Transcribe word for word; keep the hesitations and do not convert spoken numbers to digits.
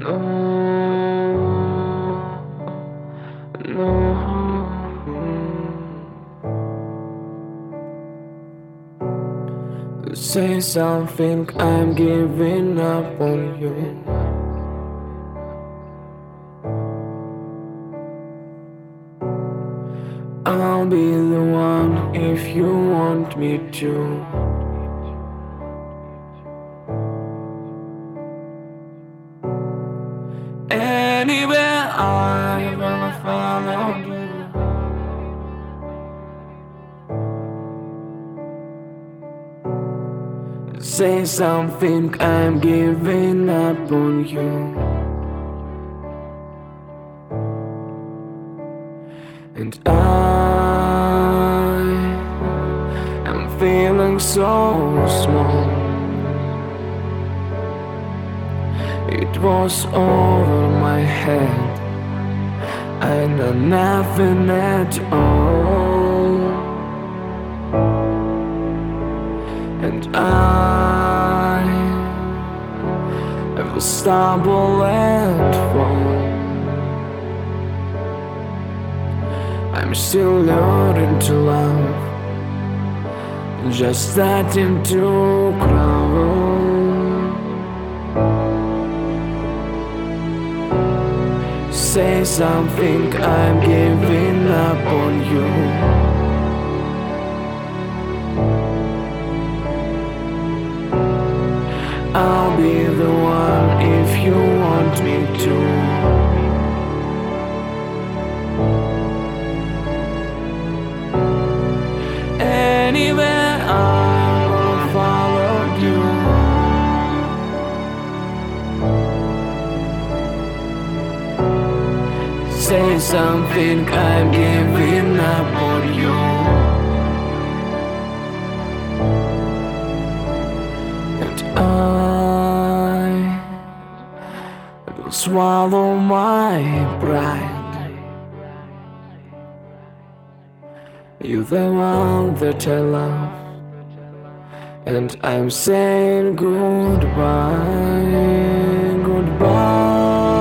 Say something, I'm giving up on you. I'll be the one if you want me to. Anywhere I wanna follow you. Say something, I'm giving up on you. And I am feeling so small. It was over my head. I know nothing at all. And I, I will stumble and fall. I'm still learning to love, just starting to grow. Say something, I'm giving up on you. I'll be the one if you want me to. Anywhere I will follow you. Say something, I'm giving up on you. And I will swallow my pride. You're the one that I love, and I'm saying goodbye, goodbye.